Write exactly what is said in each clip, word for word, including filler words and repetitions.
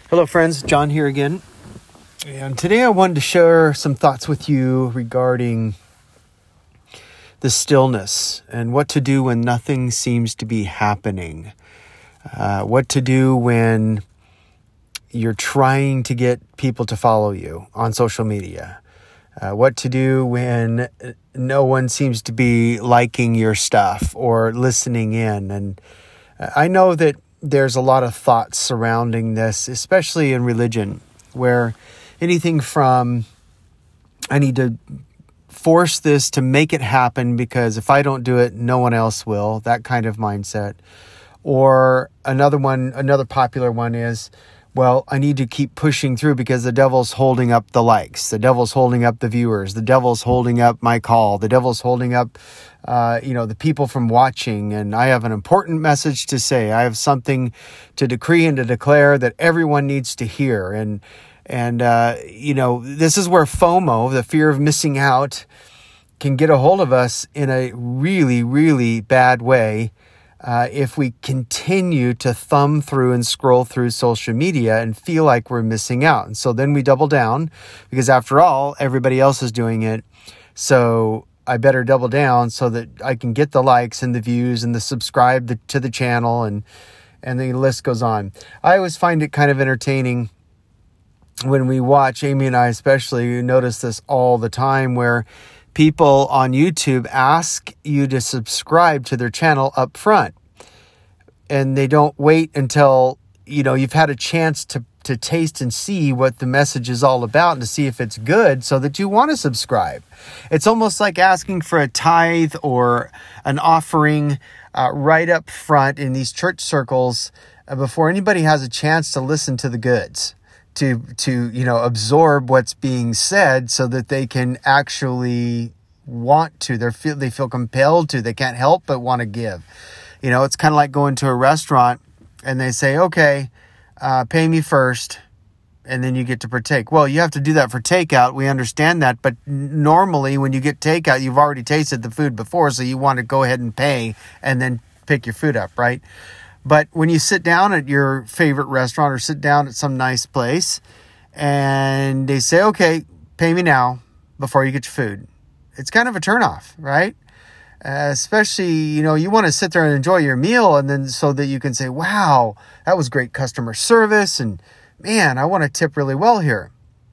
Hello friends, John here again. And today I wanted to share some thoughts with you regarding the stillness and what to do when nothing seems to be happening. Uh, what to do when you're trying to get people to follow you on social media. Uh, what to do when no one seems to be liking your stuff or listening in. And I know that there's a lot of thoughts surrounding this, especially in religion, where anything from, I need to force this to make it happen because if I don't do it, no one else will, that kind of mindset. Or another one, another popular one is, well, I need to keep pushing through because the devil's holding up the likes. The devil's holding up the viewers. The devil's holding up my call. The devil's holding up, uh, you know, the people from watching. And I have an important message to say. I have something to decree and to declare that everyone needs to hear. And, and uh, you know, this is where FOMO, the fear of missing out, can get a hold of us in a really, really bad way. Uh, if we continue to thumb through and scroll through social media and feel like we're missing out. And so then we double down because after all, everybody else is doing it. So I better double down so that I can get the likes and the views and the subscribe to the channel, and, and the list goes on. I always find it kind of entertaining when we watch, Amy and I especially notice this all the time, where people on YouTube ask you to subscribe to their channel up front, and they don't wait until, you know, you've had a chance to, to taste and see what the message is all about and to see if it's good so that you want to subscribe. It's almost like asking for a tithe or an offering uh, right up front in these church circles uh, before anybody has a chance to listen to the goods. To, to, you know, absorb what's being said so that they can actually want to. They feel, they feel compelled to. They can't help but want to give. You know, it's kind of like going to a restaurant and they say, okay, uh, pay me first, and then you get to partake. Well, you have to do that for takeout. We understand that. But normally when you get takeout, you've already tasted the food before, so you want to go ahead and pay and then pick your food up, right? But when you sit down at your favorite restaurant or sit down at some nice place and they say, okay, pay me now before you get your food, it's kind of a turnoff, right? Uh, especially, you know, you want to sit there and enjoy your meal, and then so that you can say, wow, that was great customer service, and man, I want to tip really well here.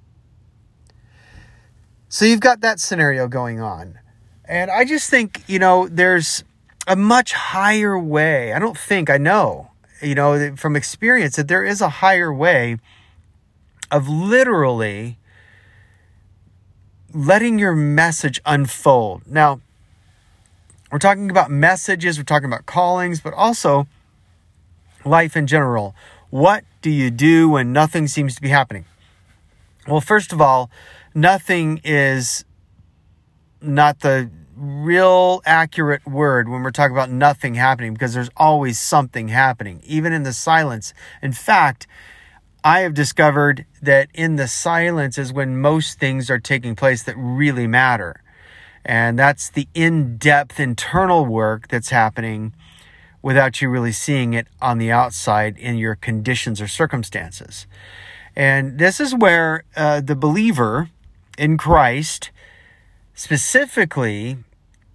So you've got that scenario going on. And I just think, you know, there's a much higher way. I don't think, I know, you know, from experience that there is a higher way of literally letting your message unfold. Now, we're talking about messages, we're talking about callings, but also life in general. What do you do when nothing seems to be happening? Well, first of all, nothing is not the real accurate word when we're talking about nothing happening, because there's always something happening, even in the silence. In fact, I have discovered that in the silence is when most things are taking place that really matter. And that's the in-depth internal work that's happening without you really seeing it on the outside in your conditions or circumstances. And this is where uh, the believer in Christ specifically,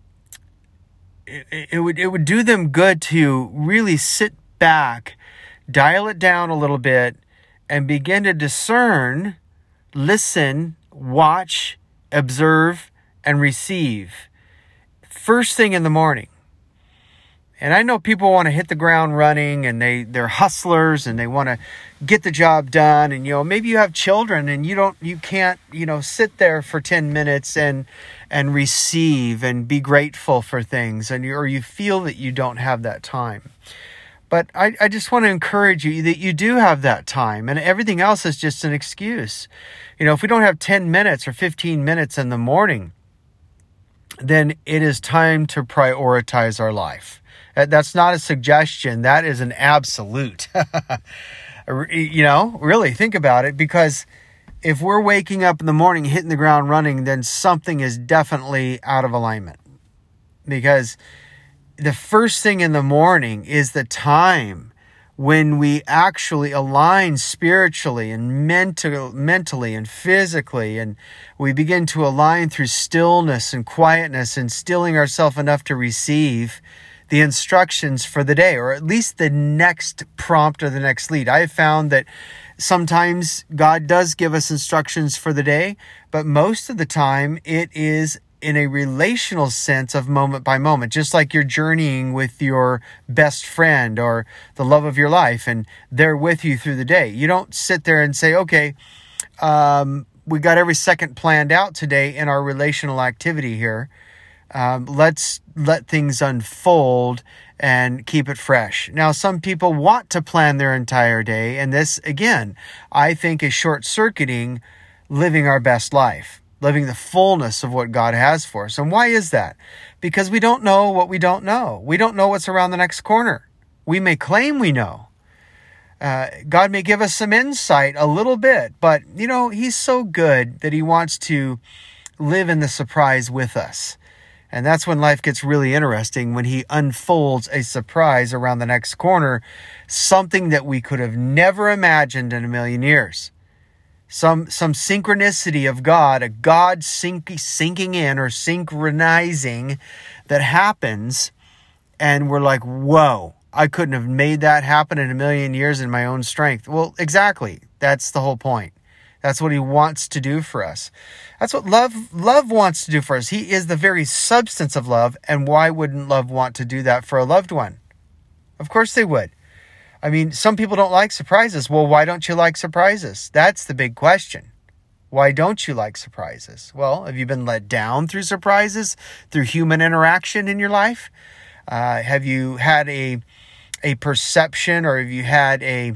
it, it would it would do them good to really sit back, dial it down a little bit, and begin to discern, listen, watch, observe, and receive first thing in the morning. And I know people want to hit the ground running, and they, they're hustlers, and they want to get the job done. And, you know, maybe you have children and you don't, you can't, you know, sit there for ten minutes and, and receive and be grateful for things, and you, or you feel that you don't have that time. But I, I just want to encourage you that you do have that time, and everything else is just an excuse. You know, if we don't have ten minutes or fifteen minutes in the morning, then it is time to prioritize our life. That's not a suggestion. That is an absolute. You know, really think about it, because if we're waking up in the morning, hitting the ground running, then something is definitely out of alignment. Because the first thing in the morning is the time when we actually align spiritually and mental, mentally and physically, and we begin to align through stillness and quietness and stilling ourselves enough to receive the instructions for the day, or at least the next prompt or the next lead. I have found that sometimes God does give us instructions for the day, but most of the time it is in a relational sense of moment by moment, just like you're journeying with your best friend or the love of your life, and they're with you through the day. You don't sit there and say, okay, um, we got every second planned out today in our relational activity here. Um, let's let things unfold and keep it fresh. Now, some people want to plan their entire day, and this, again, I think is short-circuiting living our best life, living the fullness of what God has for us. And why is that? Because we don't know what we don't know. We don't know what's around the next corner. We may claim we know. Uh, God may give us some insight a little bit, but, you know, He's so good that He wants to live in the surprise with us. And that's when life gets really interesting, when He unfolds a surprise around the next corner, something that we could have never imagined in a million years. Some some synchronicity of God, a God sink, sinking in or synchronizing that happens, and we're like, whoa, I couldn't have made that happen in a million years in my own strength. Well, exactly. That's the whole point. That's what He wants to do for us. That's what love love wants to do for us. He is the very substance of love, and why wouldn't love want to do that for a loved one? Of course they would. I mean, some people don't like surprises. Well, why don't you like surprises? That's the big question. Why don't you like surprises? Well, have you been let down through surprises, through human interaction in your life? Uh, have you had a a perception, or have you had a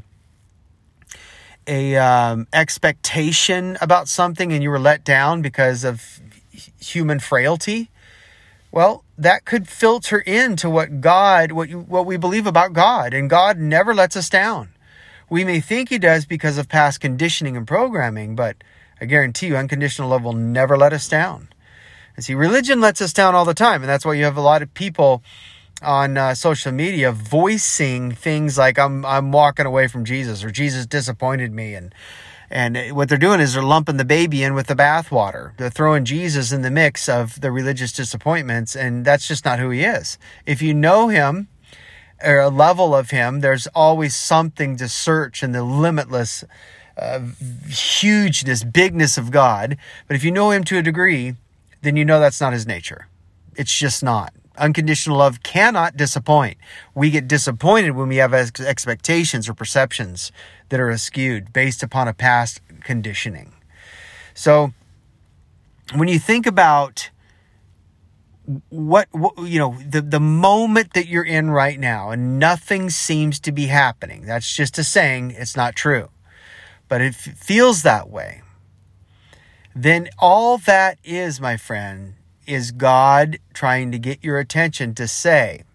a um, expectation about something and you were let down because of human frailty? Well, that could filter into what God, what you, what we believe about God, and God never lets us down. We may think He does because of past conditioning and programming, but I guarantee you, unconditional love will never let us down. And see, religion lets us down all the time, and that's why you have a lot of people on uh, social media voicing things like I'm I'm walking away from Jesus, or Jesus disappointed me, and and what they're doing is they're lumping the baby in with the bathwater. They're throwing Jesus in the mix of the religious disappointments, and that's just not who He is. If you know Him, or a level of Him, there's always something to search in the limitless uh, hugeness, bigness of God. But if you know Him to a degree, then you know that's not His nature. It's just not. Unconditional love cannot disappoint. We get disappointed when we have ex- expectations or perceptions that are askewed based upon a past conditioning. So when you think about what, what you know, the, the moment that you're in right now and nothing seems to be happening, that's just a saying, it's not true, but it f- feels that way, then all that is, my friend, is God trying to get your attention to say,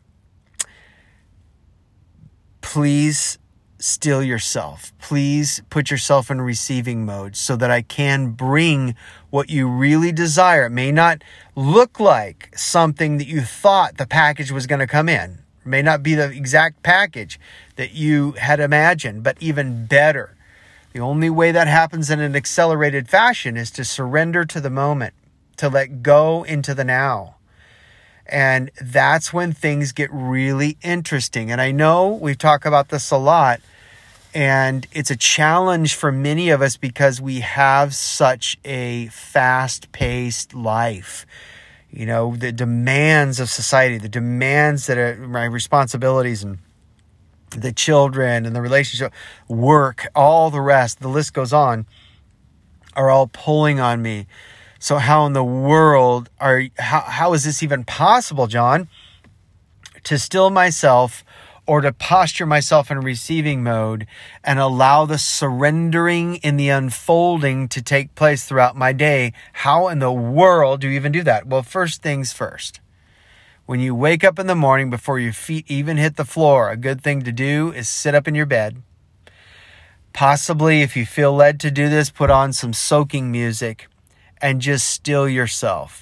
please still yourself. Please put yourself in receiving mode so that I can bring what you really desire. It may not look like something that you thought the package was going to come in. It may not be the exact package that you had imagined, but even better. The only way that happens in an accelerated fashion is to surrender to the moment, to let go into the now. And that's when things get really interesting. And I know we've talked about this a lot, and it's a challenge for many of us because we have such a fast-paced life. You know, the demands of society, the demands that are my responsibilities, and the children and the relationship, work, all the rest, the list goes on, are all pulling on me. So how in the world are, how, how is this even possible, John, to still myself or to posture myself in receiving mode and allow the surrendering in the unfolding to take place throughout my day? How in the world do you even do that? Well, first things first. When you wake up in the morning before your feet even hit the floor, a good thing to do is sit up in your bed. Possibly, if you feel led to do this, put on some soaking music and just still yourself.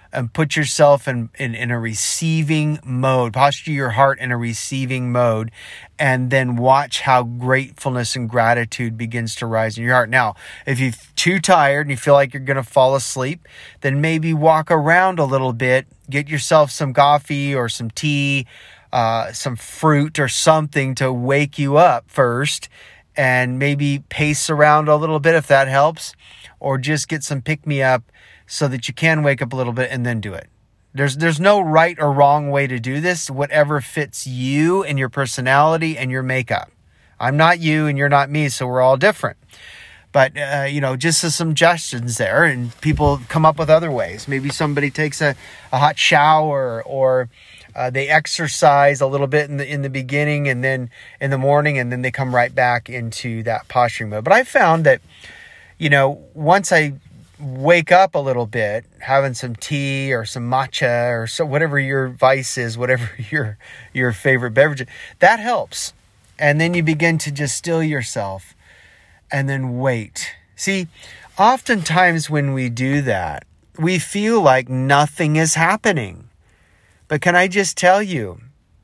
and put yourself in, in, in a receiving mode. Posture your heart in a receiving mode, and then watch how gratefulness and gratitude begins to rise in your heart. Now, if you're too tired and you feel like you're going to fall asleep, then maybe walk around a little bit, get yourself some coffee or some tea, uh, some fruit or something to wake you up first, and maybe pace around a little bit if that helps, or just get some pick-me-up so that you can wake up a little bit and then do it. There's there's no right or wrong way to do this, whatever fits you and your personality and your makeup. I'm not you and you're not me, so we're all different. But, uh, you know, just as some suggestions there, and people come up with other ways. Maybe somebody takes a, a hot shower, or uh, they exercise a little bit in the in the beginning and then in the morning, and then they come right back into that posturing mode. But I found that, you know, once I wake up a little bit, having some tea or some matcha or so, whatever your vice is, whatever your your favorite beverage, that helps. And then you begin to just still yourself and then wait. See, oftentimes when we do that, we feel like nothing is happening. But can I just tell you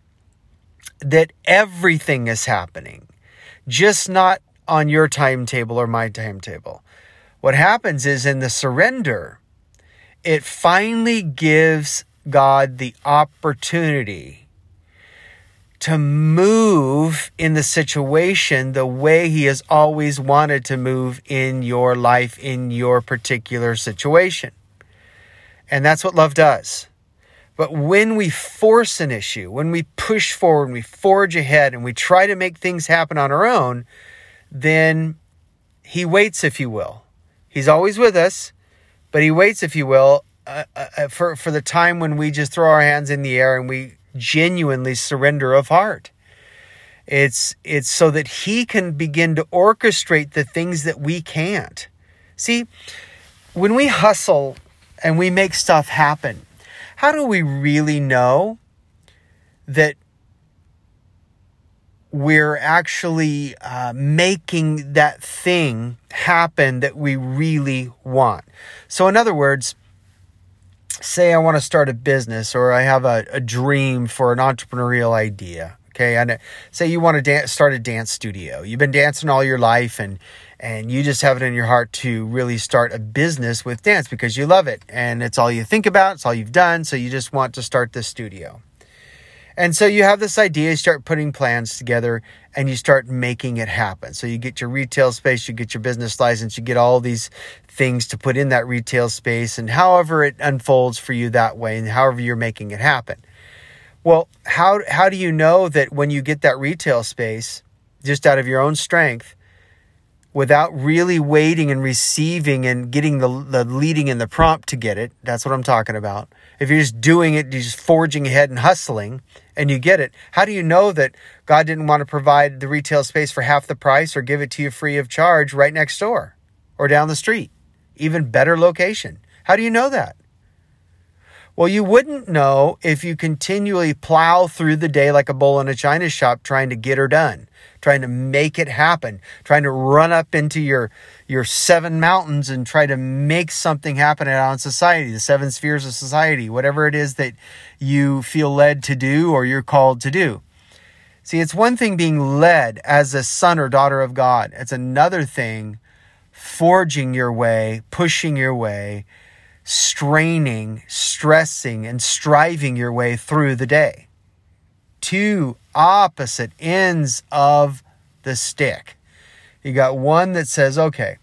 that everything is happening, just not on your timetable or my timetable. What happens is, in the surrender, it finally gives God the opportunity to move in the situation the way he has always wanted to move in your life, in your particular situation. And that's what love does. But when we force an issue, when we push forward, and we forge ahead, and we try to make things happen on our own, then he waits, if you will. He's always with us, but he waits, if you will, uh, uh, for, for the time when we just throw our hands in the air and we genuinely surrender of heart. It's, it's so that he can begin to orchestrate the things that we can't. See, when we hustle and we make stuff happen, how do we really know that we're actually uh, making that thing happen that we really want? So in other words, say I want to start a business, or I have a, a dream for an entrepreneurial idea. Okay, and say you want to dance, start a dance studio. You've been dancing all your life, and and you just have it in your heart to really start a business with dance because you love it, and it's all you think about, it's all you've done, so you just want to start this studio. And so you have this idea, you start putting plans together, and you start making it happen. So you get your retail space, you get your business license, you get all these things to put in that retail space, and however it unfolds for you that way, and however you're making it happen. Well, how how do you know that when you get that retail space, just out of your own strength, without really waiting and receiving and getting the, the leading and the prompt to get it, that's what I'm talking about. If you're just doing it, you're just forging ahead and hustling, and you get it, how do you know that God didn't want to provide the retail space for half the price or give it to you free of charge right next door or down the street? Even better location. How do you know that? Well, you wouldn't know if you continually plow through the day like a bull in a china shop trying to get her done, trying to make it happen, trying to run up into your, your seven mountains and try to make something happen out in society, the seven spheres of society, whatever it is that you feel led to do or you're called to do. See, it's one thing being led as a son or daughter of God. It's another thing forging your way, pushing your way, straining, stressing, and striving your way through the day. Two opposite ends of the stick. You got one that says, okay,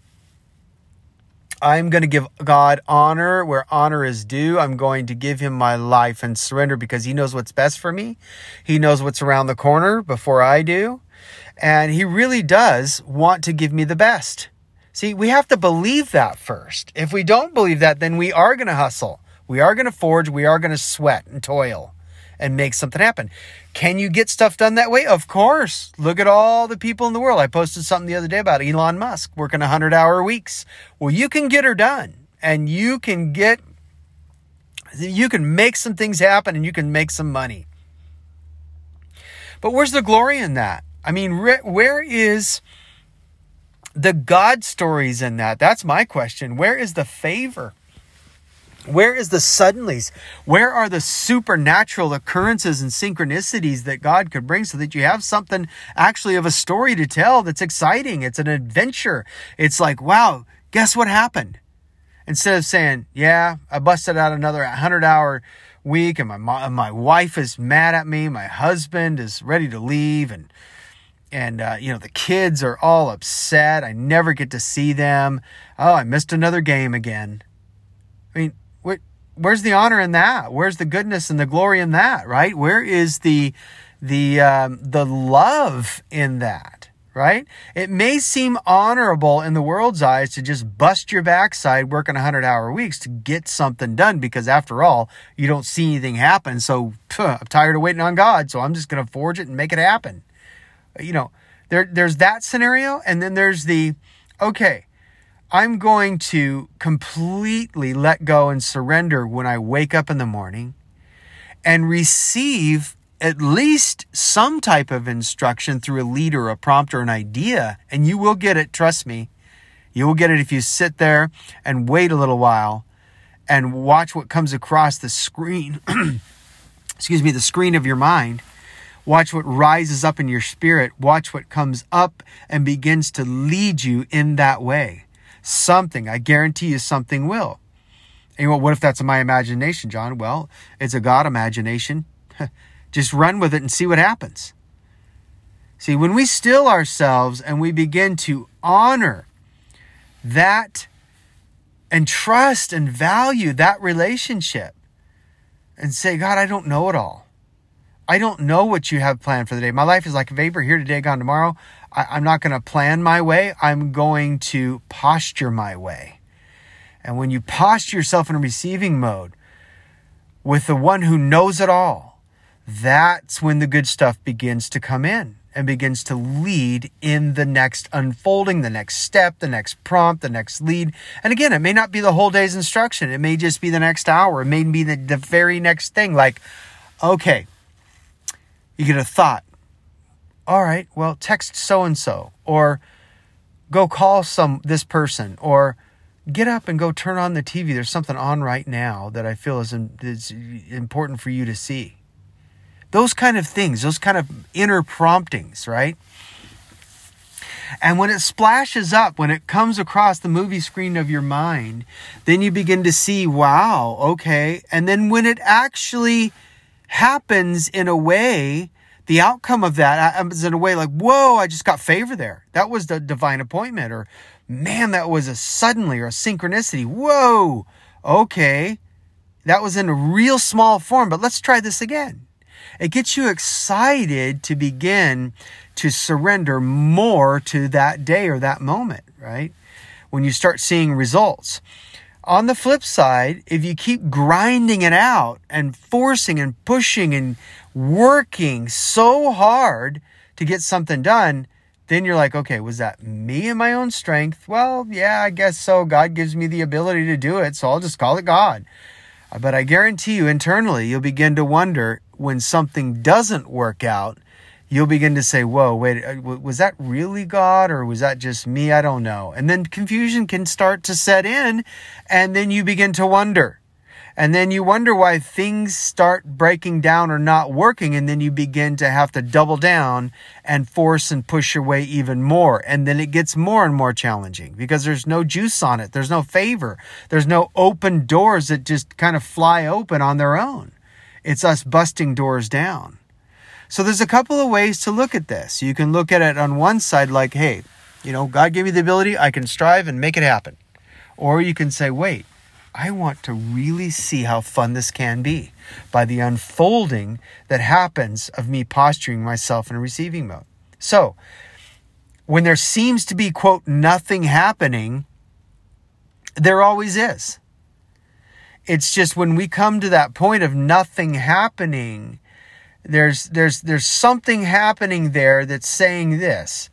I'm going to give God honor where honor is due. I'm going to give him my life and surrender because he knows what's best for me. He knows what's around the corner before I do. And he really does want to give me the best. See, we have to believe that first. If we don't believe that, then we are going to hustle. We are going to forge. We are going to sweat and toil and make something happen. Can you get stuff done that way? Of course. Look at all the people in the world. I posted something the other day about Elon Musk working one hundred hour weeks. Well, you can get her done, and you can get, you can make some things happen, and you can make some money. But where's the glory in that? I mean, where is the God stories in that? That's my question. Where is the favor? Where is the suddenlies? Where are the supernatural occurrences and synchronicities that God could bring so that you have something actually of a story to tell that's exciting? It's an adventure. It's like, wow, guess what happened? Instead of saying, yeah, I busted out another one hundred hour week and my my wife is mad at me. My husband is ready to leave and And, uh, you know, the kids are all upset. I never get to see them. Oh, I missed another game again. I mean, where, where's the honor in that? Where's the goodness and the glory in that, right? Where is the the um, the love in that, right? It may seem honorable in the world's eyes to just bust your backside working one hundred hour weeks to get something done because, after all, you don't see anything happen. So phew, I'm tired of waiting on God, so I'm just going to forge it and make it happen. You know, there there's that scenario, and then there's the, okay, I'm going to completely let go and surrender when I wake up in the morning and receive at least some type of instruction through a leader, a prompt, or an idea, and you will get it, trust me. You will get it if you sit there and wait a little while and watch what comes across the screen, excuse me, the screen of your mind. Watch what rises up in your spirit. Watch what comes up and begins to lead you in that way. Something, I guarantee you something will. And you go, what if that's my imagination, John? Well, it's a God imagination. Just run with it and see what happens. See, when we still ourselves and we begin to honor that and trust and value that relationship and say, God, I don't know it all. I don't know what you have planned for the day. My life is like a vapor, here today, gone tomorrow. I, I'm not going to plan my way. I'm going to posture my way. And when you posture yourself in a receiving mode with the one who knows it all, that's when the good stuff begins to come in and begins to lead in the next unfolding, the next step, the next prompt, the next lead. And again, it may not be the whole day's instruction. It may just be the next hour. It may be the, the very next thing. Like, okay, you get a thought. All right, well, text so-and-so, or go call some this person, or get up and go turn on the T V. There's something on right now that I feel is, in, is important for you to see. Those kind of things, those kind of inner promptings, right? And when it splashes up, when it comes across the movie screen of your mind, then you begin to see, wow, okay. And then when it actually happens in a way, the outcome of that is in a way like, whoa, I just got favor there. That was the divine appointment. Or, man, that was a suddenly or a synchronicity. Whoa, okay. That was in a real small form, but let's try this again. It gets you excited to begin to surrender more to that day or that moment, right? When you start seeing results. On the flip side, if you keep grinding it out and forcing and pushing and working so hard to get something done, then you're like, okay, was that me and my own strength? Well, yeah, I guess so. God gives me the ability to do it, so I'll just call it God. But I guarantee you internally, you'll begin to wonder when something doesn't work out, you'll begin to say, whoa, wait, was that really God or was that just me? I don't know. And then confusion can start to set in, and then you begin to wonder. And then you wonder why things start breaking down or not working, and then you begin to have to double down and force and push your way even more. And then it gets more and more challenging because there's no juice on it. There's no favor. There's no open doors that just kind of fly open on their own. It's us busting doors down. So there's a couple of ways to look at this. You can look at it on one side like, hey, you know, God gave me the ability. I can strive and make it happen. Or you can say, wait, I want to really see how fun this can be by the unfolding that happens of me posturing myself in a receiving mode. So when there seems to be, quote, nothing happening, there always is. It's just when we come to that point of nothing happening, there's there's there's something happening there that's saying this.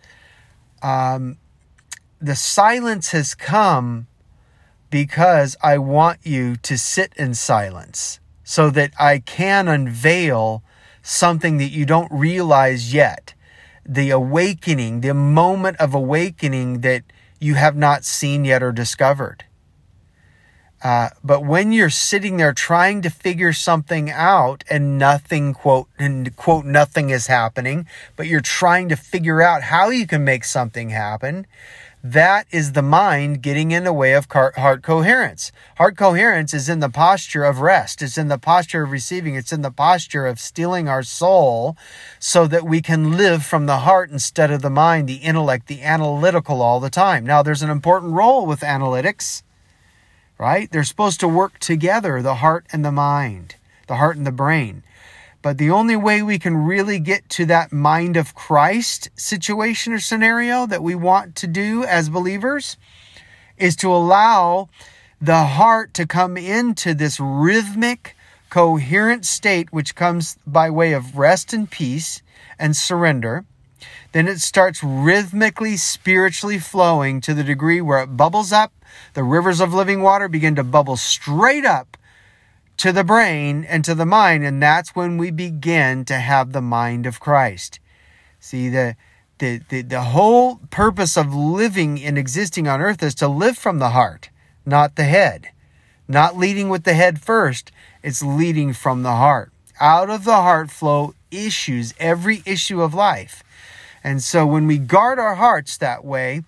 Um, the silence has come because I want you to sit in silence so that I can unveil something that you don't realize yet. The awakening, the moment of awakening that you have not seen yet or discovered. Uh, but when you're sitting there trying to figure something out and nothing, quote, and quote, nothing is happening, but you're trying to figure out how you can make something happen, that is the mind getting in the way of heart coherence. Heart coherence is in the posture of rest. It's in the posture of receiving. It's in the posture of stilling our soul so that we can live from the heart instead of the mind, the intellect, the analytical all the time. Now, there's an important role with analytics, right? They're supposed to work together, the heart and the mind, the heart and the brain. But the only way we can really get to that mind of Christ situation or scenario that we want to do as believers is to allow the heart to come into this rhythmic, coherent state, which comes by way of rest and peace and surrender. Then it starts rhythmically, spiritually flowing to the degree where it bubbles up. The rivers of living water begin to bubble straight up to the brain and to the mind, and that's when we begin to have the mind of Christ. See, the, the the the whole purpose of living and existing on earth is to live from the heart, not the head. Not leading with the head first, it's leading from the heart. Out of the heart flow issues, every issue of life. And so when we guard our hearts that way,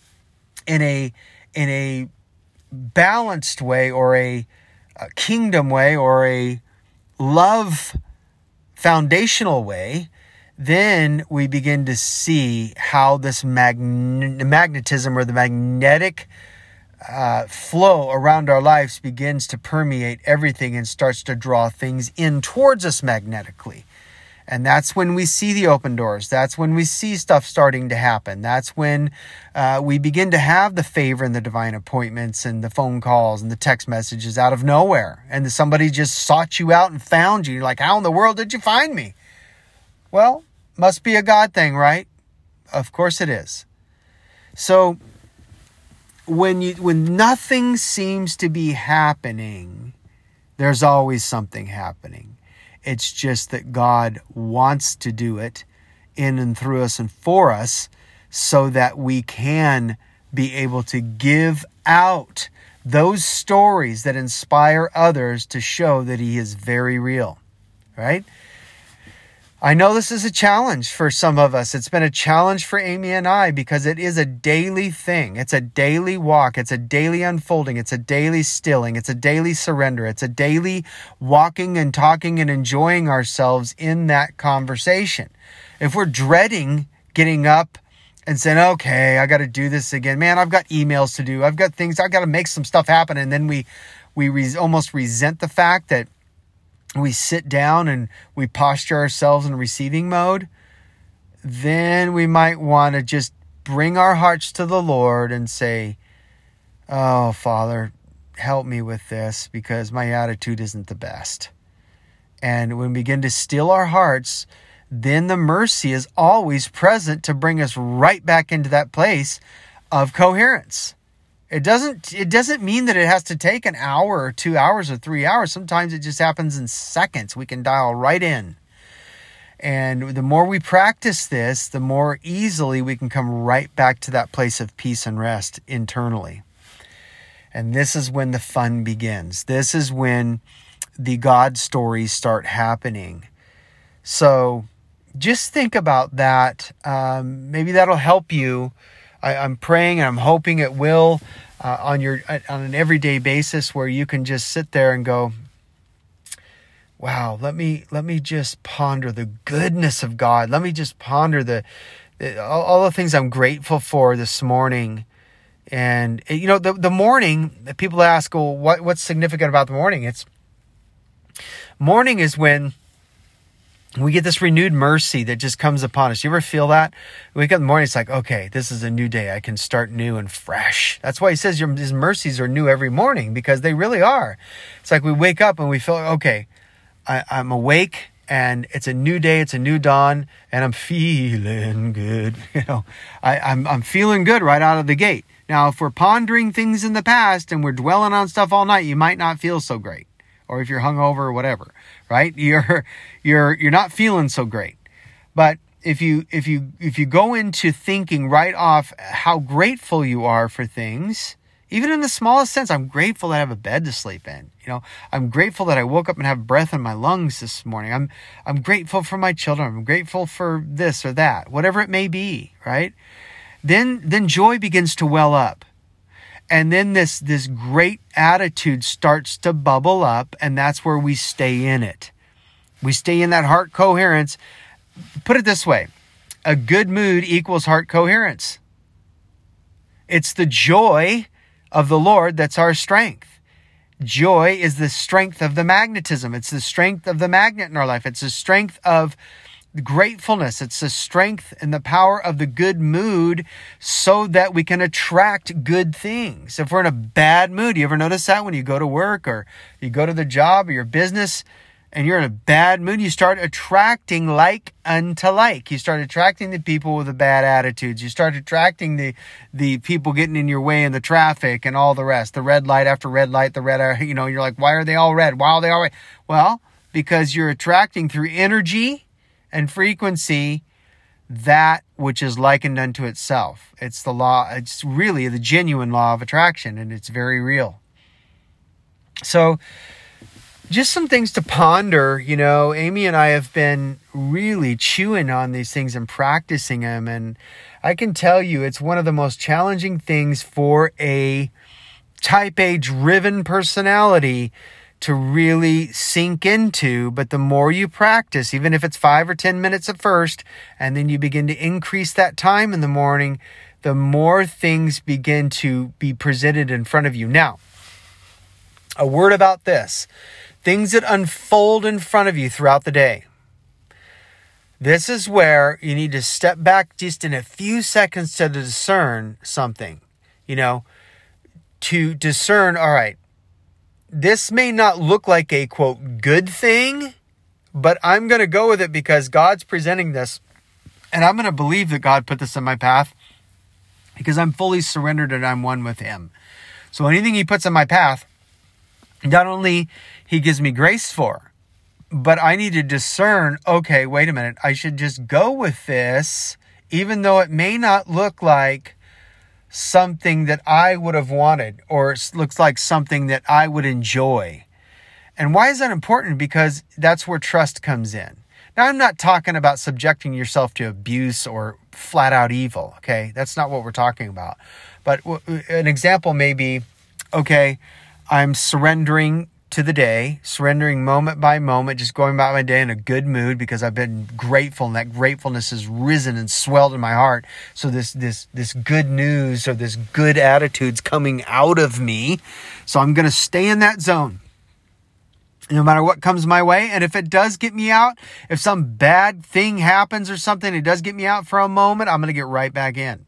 in a in a balanced way, or a a kingdom way, or a love foundational way, then we begin to see how this magne- magnetism or the magnetic uh, flow around our lives begins to permeate everything and starts to draw things in towards us magnetically. And that's when we see the open doors. That's when we see stuff starting to happen. That's when uh, we begin to have the favor and the divine appointments and the phone calls and the text messages out of nowhere. And somebody just sought you out and found you. You're like, how in the world did you find me? Well, must be a God thing, right? Of course it is. So when you when nothing seems to be happening, there's always something happening. It's just that God wants to do it in and through us and for us so that we can be able to give out those stories that inspire others to show that He is very real, right? I know this is a challenge for some of us. It's been a challenge for Amy and I because it is a daily thing. It's a daily walk. It's a daily unfolding. It's a daily stilling. It's a daily surrender. It's a daily walking and talking and enjoying ourselves in that conversation. If we're dreading getting up and saying, okay, I got to do this again. Man, I've got emails to do. I've got things. I've got to make some stuff happen. And then we, we re- almost resent the fact that we sit down and we posture ourselves in receiving mode, then we might want to just bring our hearts to the Lord and say, oh, Father, help me with this because my attitude isn't the best. And when we begin to still our hearts, then the mercy is always present to bring us right back into that place of coherence. It doesn't, it doesn't mean that it has to take an hour or two hours or three hours. Sometimes it just happens in seconds. We can dial right in. And the more we practice this, the more easily we can come right back to that place of peace and rest internally. And this is when the fun begins. This is when the God stories start happening. So just think about that. Um, maybe that'll help you. I, I'm praying and I'm hoping it will uh, on your on an everyday basis where you can just sit there and go, wow, let me let me just ponder the goodness of God. Let me just ponder the, the all, all the things I'm grateful for this morning. And you know, the the morning, people ask, well, what what's significant about the morning? It's morning is when we get this renewed mercy that just comes upon us. You ever feel that? We wake up in the morning, it's like, okay, this is a new day. I can start new and fresh. That's why he says your, his mercies are new every morning, because they really are. It's like we wake up and we feel, okay, I, I'm awake and it's a new day. It's a new dawn and I'm feeling good. You know, I, I'm, I'm feeling good right out of the gate. Now, if we're pondering things in the past and we're dwelling on stuff all night, you might not feel so great. Or if you're hungover or whatever, right? You're you're you're not feeling so great. But if you if you if you go into thinking right off how grateful you are for things, Even in the smallest sense, I'm grateful that I have a bed to sleep in. You know, I'm grateful that I woke up and have breath in my lungs this morning. I'm I'm grateful for my children. I'm grateful for this or that, whatever it may be, right? Then then joy begins to well up. And then this this great attitude starts to bubble up, and that's where we stay in it. We stay in that heart coherence. Put it this way, a good mood equals heart coherence. It's the joy of the Lord that's our strength. Joy is the strength of the magnetism. It's the strength of the magnet in our life. It's the strength of gratefulness. It's the strength and the power of the good mood so that we can attract good things. If we're in a bad mood, you ever notice that when you go to work or you go to the job or your business and you're in a bad mood, you start attracting like unto like. You start attracting the people with the bad attitudes. You start attracting the the people getting in your way in the traffic and all the rest. The red light after red light, the red, you know, you're like, why are they all red? Why are they all red? Well, because you're attracting through energy and frequency that which is likened unto itself. It's the law. It's really the genuine law of attraction, and it's very real. So, just some things to ponder. You know, Amy and I have been really chewing on these things and practicing them. And I can tell you it's one of the most challenging things for a type A driven personality to really sink into. But the more you practice, even if it's five or ten minutes at first, and then you begin to increase that time in the morning, the more things begin to be presented in front of you. Now, a word about this. Things that unfold in front of you throughout the day. This is where you need to step back just in a few seconds to discern something. You know, to discern, all right, this may not look like a, quote, good thing, but I'm going to go with it because God's presenting this. And I'm going to believe that God put this in my path because I'm fully surrendered and I'm one with Him. So anything He puts in my path, not only He gives me grace for, but I need to discern, okay, wait a minute, I should just go with this, even though it may not look like something that I would have wanted, or it looks like something that I would enjoy. And why is that important? Because that's where trust comes in. Now, I'm not talking about subjecting yourself to abuse or flat out evil, okay? That's not what we're talking about. But an example may be, okay, I'm surrendering to the day, surrendering moment by moment, just going about my day in a good mood because I've been grateful, and that gratefulness has risen and swelled in my heart. So this this this good news or this good attitude's coming out of me. So I'm going to stay in that zone no matter what comes my way. And if it does get me out, if some bad thing happens or something, it does get me out for a moment, I'm going to get right back in.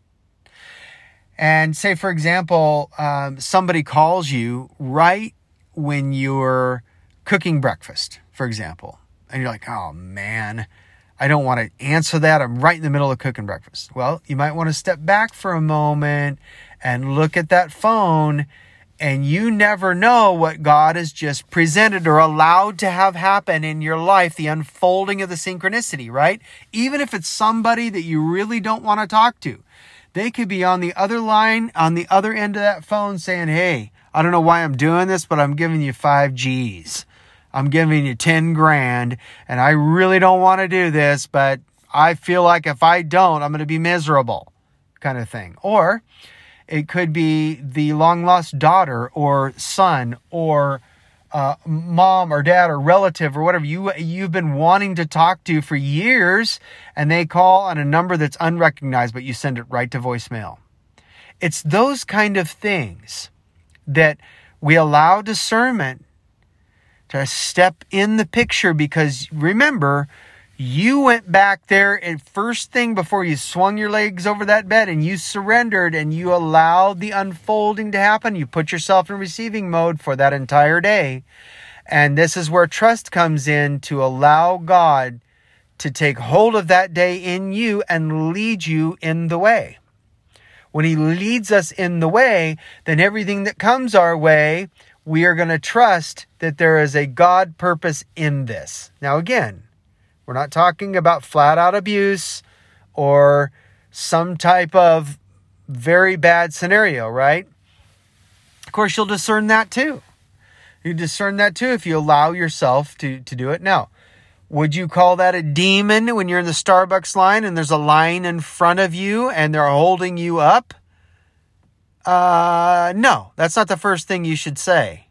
And say, for example, um, somebody calls you right when you're cooking breakfast, for example, and you're like, oh man, I don't want to answer that. I'm right in the middle of cooking breakfast. Well, you might want to step back for a moment and look at that phone, and you never know what God has just presented or allowed to have happen in your life, the unfolding of the synchronicity, right? Even if it's somebody that you really don't want to talk to. They could be on the other line, on the other end of that phone saying, hey, I don't know why I'm doing this, but I'm giving you five G's. I'm giving you ten grand, and I really don't want to do this, but I feel like if I don't, I'm going to be miserable, kind of thing. Or it could be the long-lost daughter or son or uh, mom or dad or relative or whatever you, you've been wanting to talk to for years, and they call on a number that's unrecognized, but you send it right to voicemail. It's those kind of things that we allow discernment to step in the picture, because remember, you went back there and first thing before you swung your legs over that bed and you surrendered and you allowed the unfolding to happen. You put yourself in receiving mode for that entire day. And this is where trust comes in, to allow God to take hold of that day in you and lead you in the way. When He leads us in the way, then everything that comes our way, we are going to trust that there is a God purpose in this. Now, again, we're not talking about flat out abuse or some type of very bad scenario, right? course, you'll discern that too. You discern that too if you allow yourself to, to do it. Now, would you call that a demon when you're in the Starbucks line and there's a line in front of you and they're holding you up? Uh, no, that's not the first thing you should say.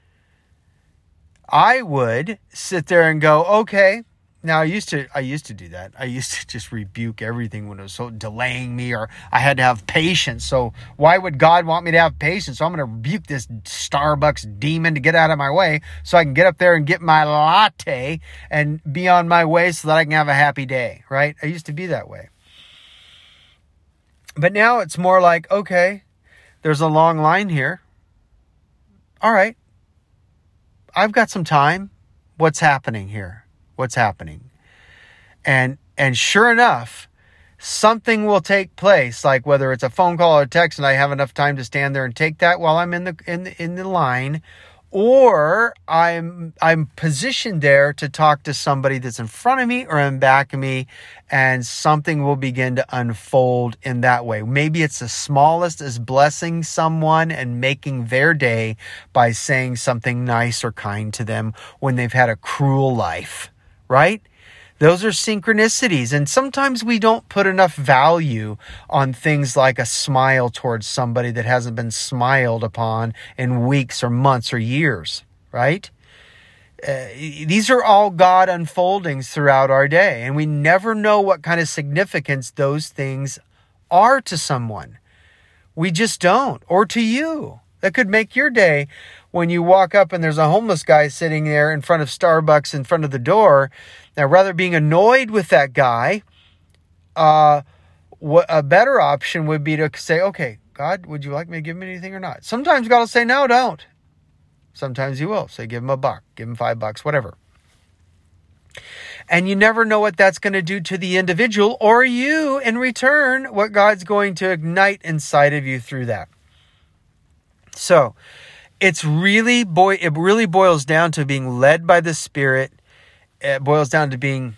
I would sit there and go, okay. Now I used to, I used to do that. I used to just rebuke everything when it was so delaying me, or I had to have patience. So why would God want me to have patience? So I'm going to rebuke this Starbucks demon to get out of my way so I can get up there and get my latte and be on my way so that I can have a happy day, right? I used to be that way. But now it's more like, okay, there's a long line here. All right. I've got some time. What's happening here? What's happening? And and sure enough, something will take place, like whether it's a phone call or a text and I have enough time to stand there and take that while I'm in the in the, in the line, or I'm I'm positioned there to talk to somebody that's in front of me or in back of me, and something will begin to unfold in that way. Maybe it's the smallest as blessing someone and making their day by saying something nice or kind to them when they've had a cruel life. Right? Those are synchronicities. And sometimes we don't put enough value on things like a smile towards somebody that hasn't been smiled upon in weeks or months or years. Right? Uh, these are all God unfoldings throughout our day. And we never know what kind of significance those things are to someone. We just don't. Or to you. That could make your day when you walk up and there's a homeless guy sitting there in front of Starbucks in front of the door. Now, rather being annoyed with that guy, uh, what a better option would be to say, okay, God, would you like me to give him anything or not? Sometimes God will say, no, don't. Sometimes he will say, give him a buck, give him five bucks, whatever. And you never know what that's going to do to the individual or you in return, what God's going to ignite inside of you through that. So it's really, boy, it really boils down to being led by the Spirit. It boils down to being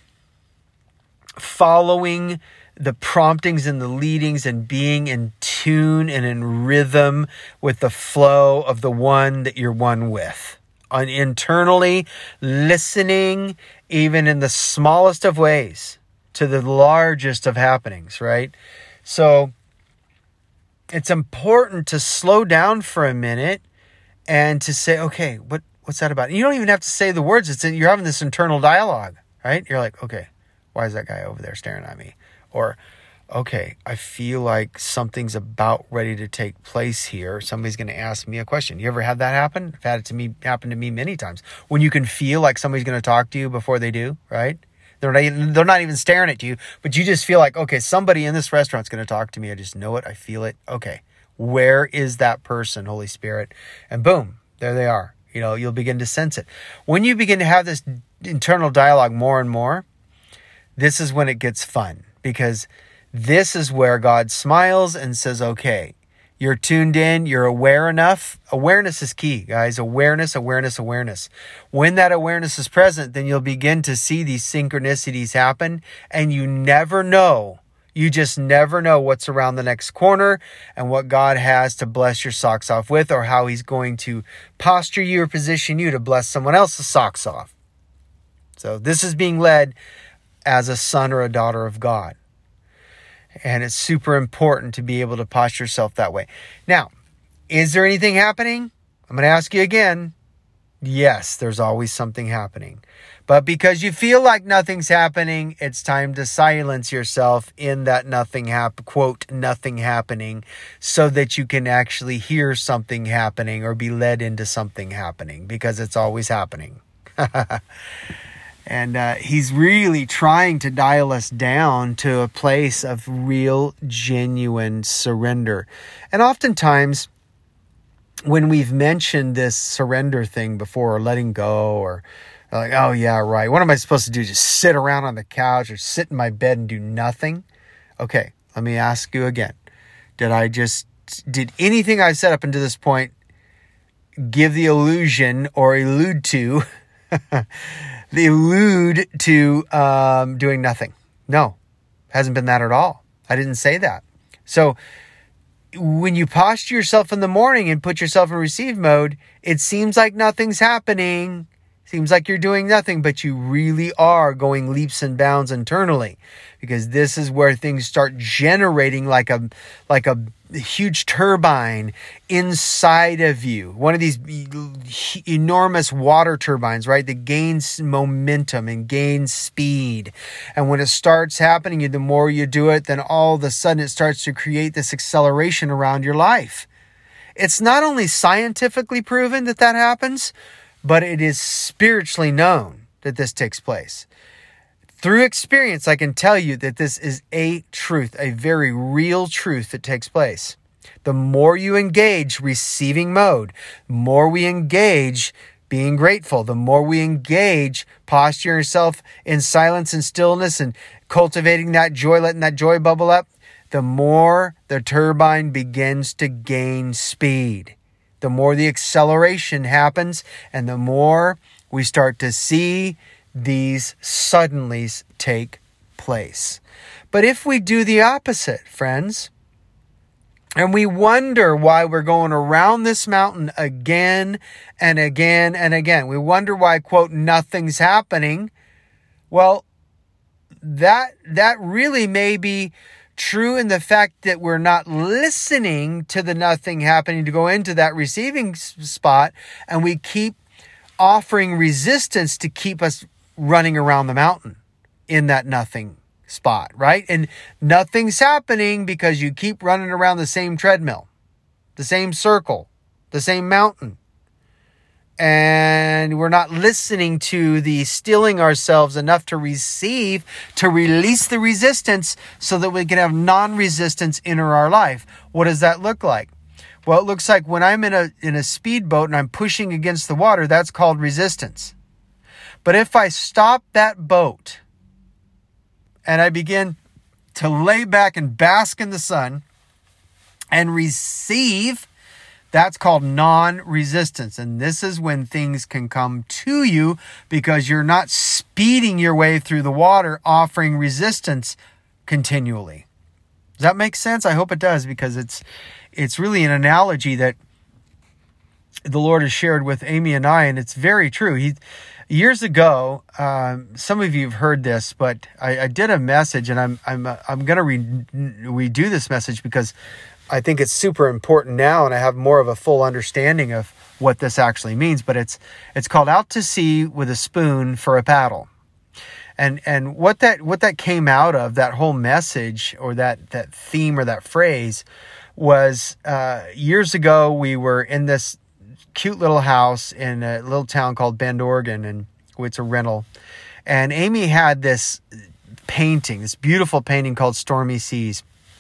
following the promptings and the leadings and being in tune and in rhythm with the flow of the one that you're one with. On internally listening, even in the smallest of ways, to the largest of happenings, right? So it's important to slow down for a minute and to say, okay, what what's that about? And you don't even have to say the words. It's you're having this internal dialogue, right? You're like, okay, why is that guy over there staring at me? Or, okay, I feel like something's about ready to take place here. Somebody's going to ask me a question. You ever had that happen? I've had it to me happen to me many times. When you can feel like somebody's going to talk to you before they do, right? They're not even, they're not even staring at you, but you just feel like, okay, somebody in this restaurant's going to talk to me. I just know it. I feel it. Okay, where is that person, Holy Spirit? And boom, there they are. You know, you'll begin to sense it. When you begin to have this internal dialogue more and more, this is when it gets fun, because this is where God smiles and says, okay, you're tuned in, you're aware enough. Awareness is key, guys. Awareness, awareness, awareness. When that awareness is present, then you'll begin to see these synchronicities happen, and you never know. You just never know what's around the next corner and what God has to bless your socks off with, or how he's going to posture you or position you to bless someone else's socks off. So this is being led as a son or a daughter of God. And it's super important to be able to posture yourself that way. Now, is there anything happening? I'm going to ask you again. Yes, there's always something happening. But because you feel like nothing's happening, it's time to silence yourself in that nothing hap- quote, nothing happening, so that you can actually hear something happening or be led into something happening, because it's always happening. And uh, he's really trying to dial us down to a place of real, genuine surrender. And oftentimes, when we've mentioned this surrender thing before, or letting go, or like, oh yeah, right, what am I supposed to do? Just sit around on the couch or sit in my bed and do nothing? Okay, let me ask you again. Did I just, did anything I said up until this point give the illusion or allude to They allude to um, doing nothing? No, hasn't been that at all. I didn't say that. So when you posture yourself in the morning and put yourself in receive mode, it seems like nothing's happening. Seems like you're doing nothing, but you really are going leaps and bounds internally, because this is where things start generating like a like a huge turbine inside of you. One of these enormous water turbines, right? That gains momentum and gains speed. And when it starts happening, the more you do it, then all of a sudden it starts to create this acceleration around your life. It's not only scientifically proven that that happens, but it is spiritually known that this takes place. Through experience, I can tell you that this is a truth, a very real truth that takes place. The more you engage receiving mode, the more we engage being grateful, the more we engage posturing yourself in silence and stillness and cultivating that joy, letting that joy bubble up, the more the turbine begins to gain speed. The more the acceleration happens, and the more we start to see these suddenlies take place. But if we do the opposite, friends, and we wonder why we're going around this mountain again and again and again, we wonder why, quote, nothing's happening. Well, that that really may be true in the fact that we're not listening to the nothing happening to go into that receiving spot, and we keep offering resistance to keep us running around the mountain in that nothing spot, right? And nothing's happening because you keep running around the same treadmill, the same circle, the same mountain. And we're not listening to the stilling ourselves enough to receive, to release the resistance so that we can have non-resistance enter our life. What does that look like? Well, it looks like when I'm in a in a speedboat and I'm pushing against the water, that's called resistance. But if I stop that boat and I begin to lay back and bask in the sun and receive, that's called non-resistance. And this is when things can come to you because you're not speeding your way through the water, offering resistance continually. Does that make sense? I hope it does, because it's it's really an analogy that the Lord has shared with Amy and I, and it's very true. He years ago, um, some of you have heard this, but I, I did a message, and I'm I'm uh, I'm going to re- redo this message because I think it's super important now, and I have more of a full understanding of what this actually means. But it's it's called Out to Sea with a Spoon for a Paddle. And and what that what that came out of, that whole message or that that theme or that phrase, was uh, years ago we were in this cute little house in a little town called Bend, Oregon, and it's a rental. And Amy had this painting, this beautiful painting called Stormy Seas.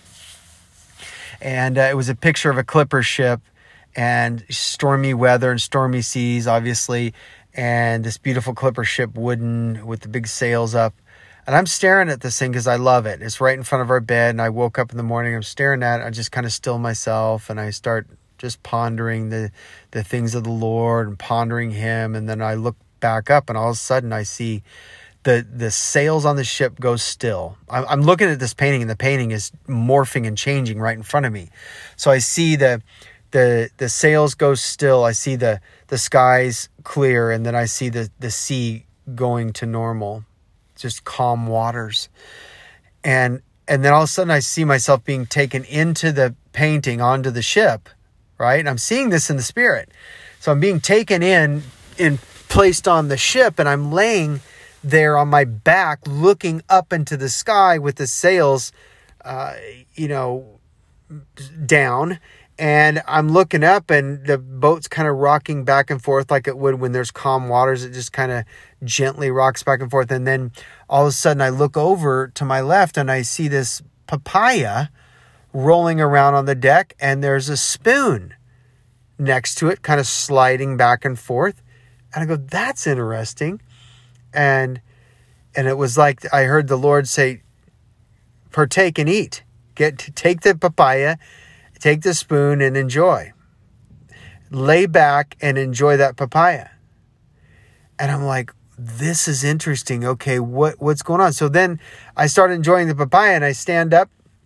And uh, it was a picture of a clipper ship and stormy weather and stormy seas, obviously. And this beautiful clipper ship, wooden, with the big sails up. And I'm staring at this thing because I love it. It's right in front of our bed. And I woke up in the morning, I'm staring at it. I just kind of still myself. And I start just pondering the, the things of the Lord and pondering Him. And then I look back up, and all of a sudden I see the the sails on the ship go still. I'm, I'm looking at this painting, and the painting is morphing and changing right in front of me. So I see the the the sails go still. I see the the skies clear, and then I see the the sea going to normal, just calm waters. And and then all of a sudden I see myself being taken into the painting, onto the ship, right? And I'm seeing this in the spirit. So I'm being taken in and placed on the ship, and I'm laying there on my back, looking up into the sky with the sails, uh, you know, down. And I'm looking up, and the boat's kind of rocking back and forth like it would when there's calm waters. It just kind of gently rocks back and forth. And then all of a sudden I look over to my left, and I see this papaya rolling around on the deck, and there's a spoon next to it, kind of sliding back and forth. And I go, that's interesting. And and it was like I heard the Lord say, partake and eat. Get take the papaya, take the spoon, and enjoy. Lay back and enjoy that papaya. And I'm like, this is interesting. Okay, what what's going on? So then I start enjoying the papaya, and I stand up,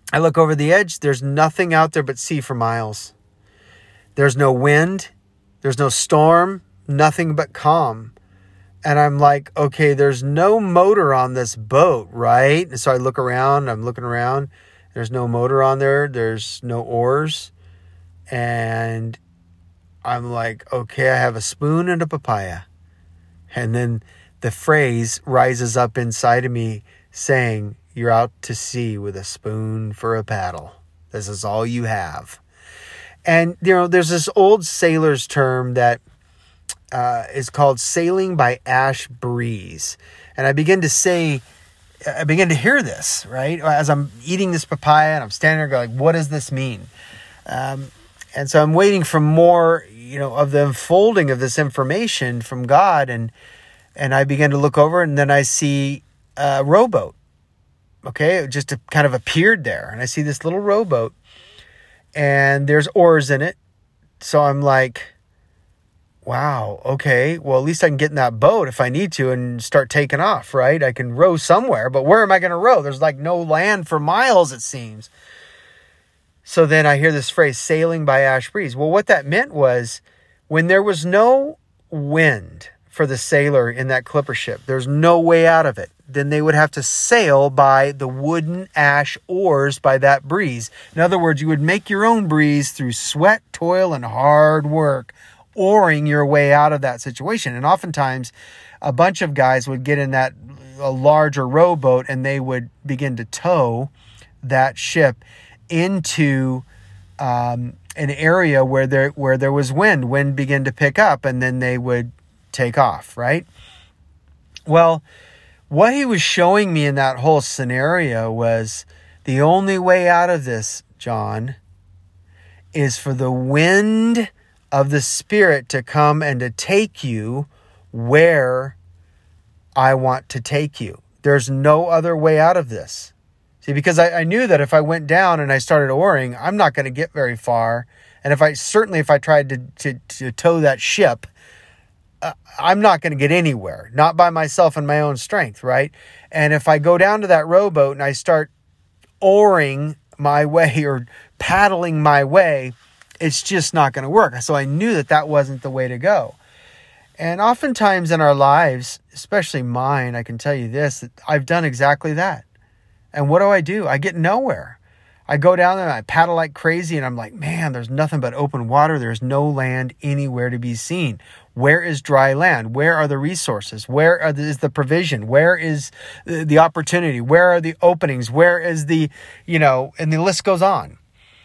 I look over the edge. There's nothing out there but sea for miles. There's no wind. There's no storm. Nothing but calm. And I'm like, okay, there's no motor on this boat, right? And so I look around. I'm looking around. There's no motor on there. There's no oars. And I'm like, okay, I have a spoon and a papaya. And then the phrase rises up inside of me saying, you're out to sea with a spoon for a paddle. This is all you have. And, you know, there's this old sailor's term that uh, is called sailing by ash breeze. And I begin to say, I begin to hear this, right? As I'm eating this papaya and I'm standing there going, what does this mean? Um, and so I'm waiting for more, you know, of the unfolding of this information from God. And, and I begin to look over and then I see a rowboat. Okay, it just kind of appeared there. And I see this little rowboat and there's oars in it. So I'm like, wow, okay, well, at least I can get in that boat if I need to and start taking off, right? I can row somewhere, but where am I going to row? There's like no land for miles, it seems. So then I hear this phrase, sailing by ash breeze. Well, what that meant was when there was no wind for the sailor in that clipper ship, there's no way out of it. Then they would have to sail by the wooden ash oars by that breeze. In other words, you would make your own breeze through sweat, toil, and hard work, oaring your way out of that situation. And oftentimes, a bunch of guys would get in that a larger rowboat and they would begin to tow that ship into um, an area where there where there was wind. Wind began to pick up, and then they would take off, right? Well, what he was showing me in that whole scenario was the only way out of this, John, is for the wind of the Spirit to come and to take you where I want to take you. There's no other way out of this. See, because I, I knew that if I went down and I started oaring, I'm not going to get very far. And if I certainly if I tried to to, to tow that ship, uh, I'm not going to get anywhere, not by myself and my own strength, right? And if I go down to that rowboat and I start oaring my way or paddling my way, it's just not going to work. So I knew that that wasn't the way to go. And oftentimes in our lives, especially mine, I can tell you this, that I've done exactly that. And what do I do? I get nowhere. I go down there and I paddle like crazy and I'm like, man, there's nothing but open water. There's no land anywhere to be seen. Where is dry land? Where are the resources? Where are the, is the provision? Where is the, the opportunity? Where are the openings? Where is the, you know, and the list goes on.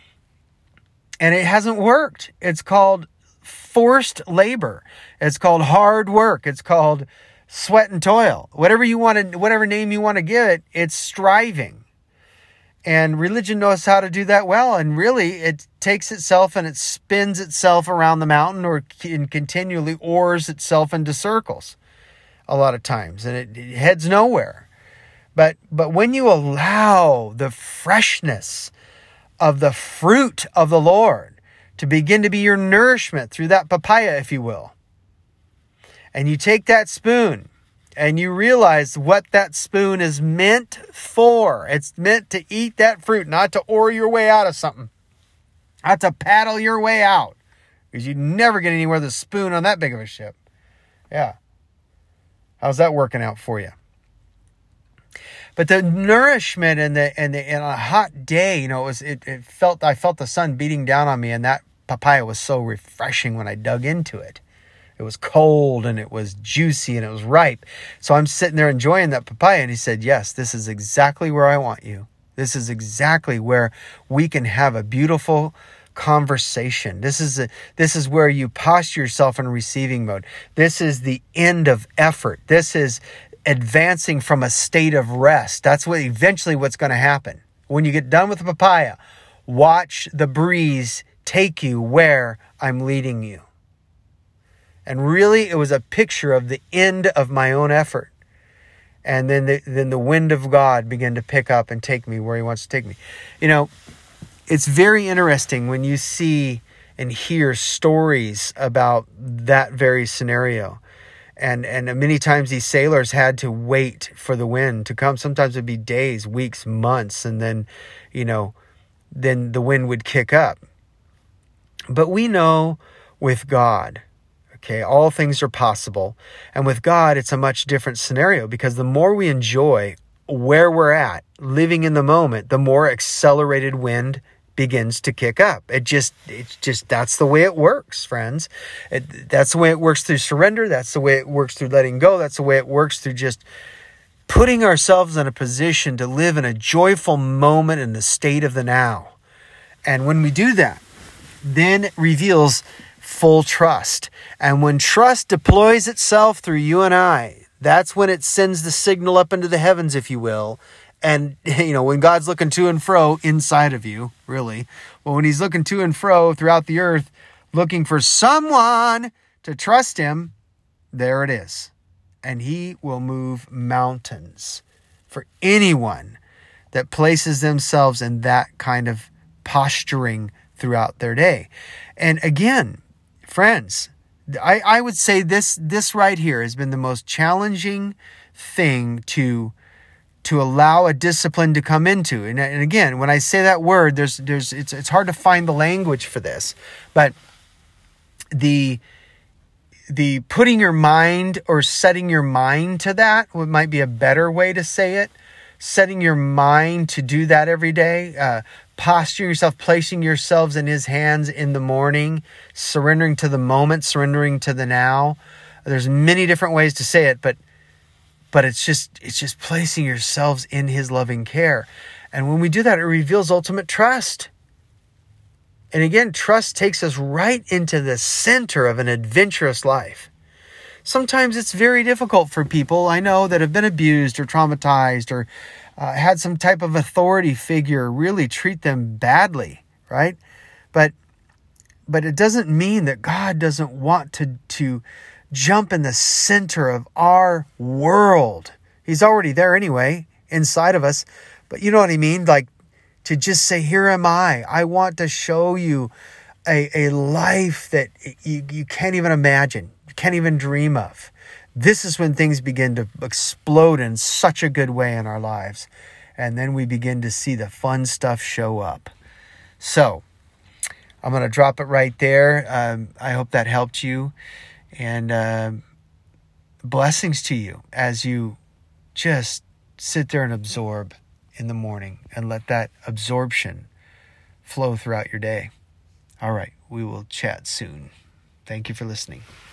And it hasn't worked. It's called forced labor. It's called hard work. It's called sweat and toil. Whatever you want to, whatever name you want to give it, it's striving. And religion knows how to do that well. And really, it takes itself and it spins itself around the mountain or continually oars itself into circles a lot of times. And it, it heads nowhere. But but when you allow the freshness of the fruit of the Lord to begin to be your nourishment through that papaya, if you will. And you take that spoon and you realize what that spoon is meant for. It's meant to eat that fruit, not to oar your way out of something. Not to paddle your way out. Because you'd never get anywhere with a spoon on that big of a ship. Yeah. How's that working out for you? But the nourishment and the and the and on a hot day, you know, it was it, it felt I felt the sun beating down on me, and that papaya was so refreshing when I dug into it. It was cold and it was juicy and it was ripe. So I'm sitting there enjoying that papaya, and he said, "Yes, this is exactly where I want you. This is exactly where we can have a beautiful conversation. This is a, this is where you posture yourself in receiving mode. This is the end of effort. This is advancing from a state of rest. That's what eventually what's going to happen. When you get done with the papaya, watch the breeze take you where I'm leading you." And really, it was a picture of the end of my own effort. And then the, then the wind of God began to pick up and take me where he wants to take me. You know, it's very interesting when you see and hear stories about that very scenario. And and many times these sailors had to wait for the wind to come. Sometimes it'd be days, weeks, months, and then, you know, then the wind would kick up. But we know with God, okay, all things are possible. And with God, it's a much different scenario, because the more we enjoy where we're at, living in the moment, the more accelerated wind begins to kick up. It just, it's just, that's the way it works, friends. It, that's the way it works through surrender. That's the way it works through letting go. That's the way it works through just putting ourselves in a position to live in a joyful moment in the state of the now. And when we do that, then it reveals full trust. And when trust deploys itself through you and I, that's when it sends the signal up into the heavens, if you will. And, you know, when God's looking to and fro inside of you, really, well, when he's looking to and fro throughout the earth, looking for someone to trust him, there it is. And he will move mountains for anyone that places themselves in that kind of posturing throughout their day. And again, friends, I, I would say this, this right here has been the most challenging thing to to allow a discipline to come into. And, and again, when I say that word, there's, there's, it's, it's hard to find the language for this, but the, the putting your mind or setting your mind to that might be a better way to say it. Setting your mind to do that every day, uh, posturing yourself, placing yourselves in his hands in the morning, surrendering to the moment, surrendering to the now. There's many different ways to say it, but But it's just it's just placing yourselves in his loving care. And when we do that, it reveals ultimate trust. And again, trust takes us right into the center of an adventurous life. Sometimes it's very difficult for people I know that have been abused or traumatized or uh, had some type of authority figure really treat them badly, right? But but it doesn't mean that God doesn't want to to jump in the center of our world. He's already there anyway, inside of us. But you know what I mean? Like to just say, here am I. I want to show you a, a life that you, you can't even imagine. You can't even dream of. This is when things begin to explode in such a good way in our lives. And then we begin to see the fun stuff show up. So I'm going to drop it right there. Um, I hope that helped you. And uh, blessings to you as you just sit there and absorb in the morning and let that absorption flow throughout your day. All right, we will chat soon. Thank you for listening.